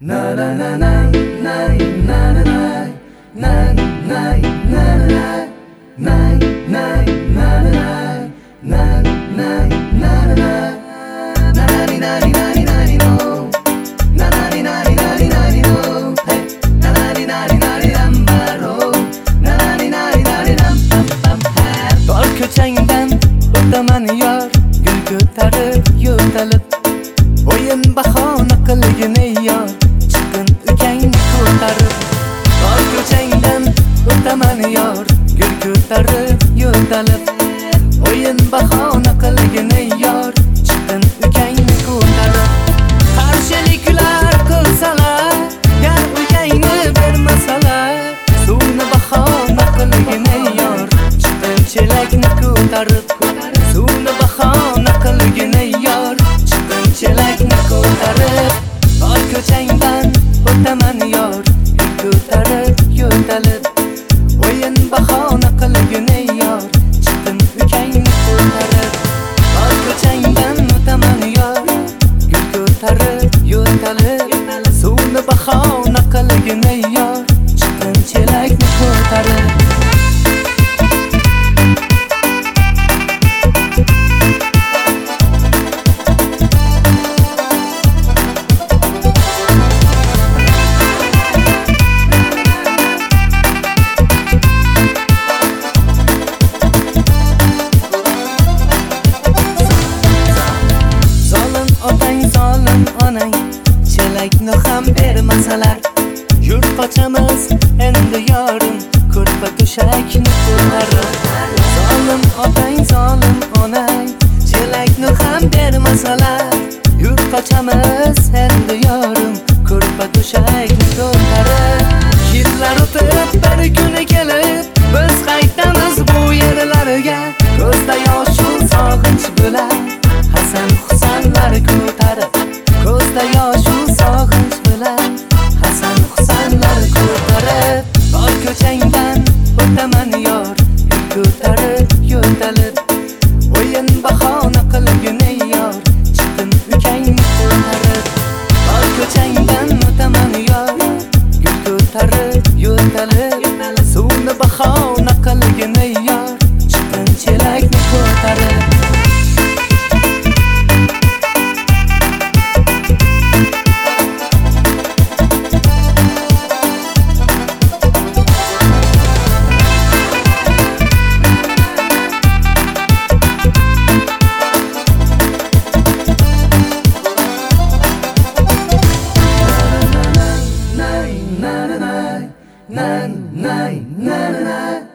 Tol ko'changdan o'taman yor, gul ko'tarib yo'talib. O'yin bahona qilgin ey yor, chiqin ukangni ko'tarib. Tol ko'changdan o'taman yor, gul ko'tarib yo'talib. O'yin bahona qilgin ey yor, chiqin ukangni ko'tarib. Qarshiliklar qilsalar, gar ukangni bermasalar, suvni bahona qilgin ey yor, chiqin chelakni ko'tarib. Suvni bahona qilgin ey yor, chiqin chelakni ko'tarib. Tol ko'changdan o'taman yor, gul ko'tarib yo'talib. O'yin bahona qilgin ey yor, chiqin ukangni ko'tarib. Tol ko'changdan o'taman yor, gul ko'tarib yo'talib. Suvni bahona qilgin ey yor, chiqin chelakni ko'tarib. Zolim onang, chelakni ham bermasalar, yurt qochamiz endi yorim, ko'rpa to'shakni ko'tarib. Zolim otang, zolim onang, chelakni ham bermasalar, yurt qochamiz endi yorim, ko'rpa to'shakni ko'tarib. Yillar o'tib bir kuni kelib, biz qaytamiz bu yerlarga, ko'zda yosh sog'inch bilan Hasan Husanlar ko'tarib. Ko'zda yosh sog'inch bilan Hasan Husanlar ko'tarib. Tol ko'changdan o'taman yor, gul ko'tarib yo'talib. O'yin bahona qilgin ey yor, chiqin ukangni ko'tarib. Tol ko'changdan o'taman yor, gul ko'tarib yo'talib. Suvni bahona qilgin ey yor, chiqin chelakni ko'tarib. Na na na na na na.